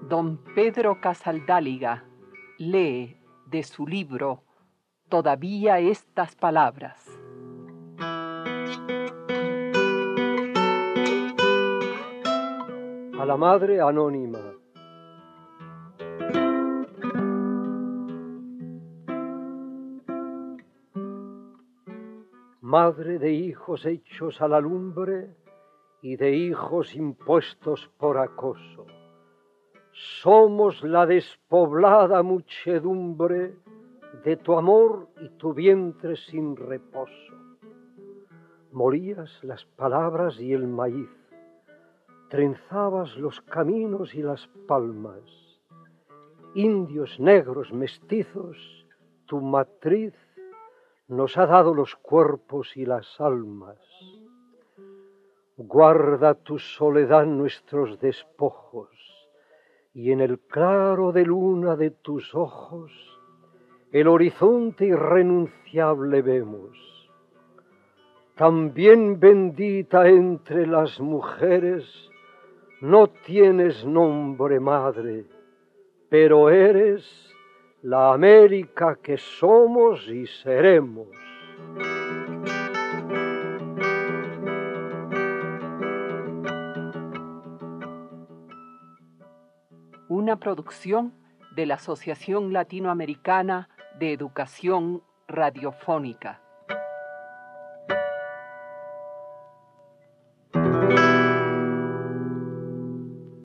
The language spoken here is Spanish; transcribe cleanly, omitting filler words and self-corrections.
Don Pedro Casaldáliga lee de su libro Todavía estas palabras. A la madre anónima. Madre de hijos hechos a la lumbre y de hijos impuestos por acoso. Somos la despoblada muchedumbre de tu amor y tu vientre sin reposo. Molías las palabras y el maíz, trenzabas los caminos y las palmas. Indios, negros, mestizos, tu matriz nos ha dado los cuerpos y las almas. Guarda tu soledad nuestros despojos, y en el claro de luna de tus ojos el horizonte irrenunciable vemos. También bendita entre las mujeres, no tienes nombre, madre, pero eres la América que somos y seremos. Una producción de la Asociación Latinoamericana de Educación Radiofónica.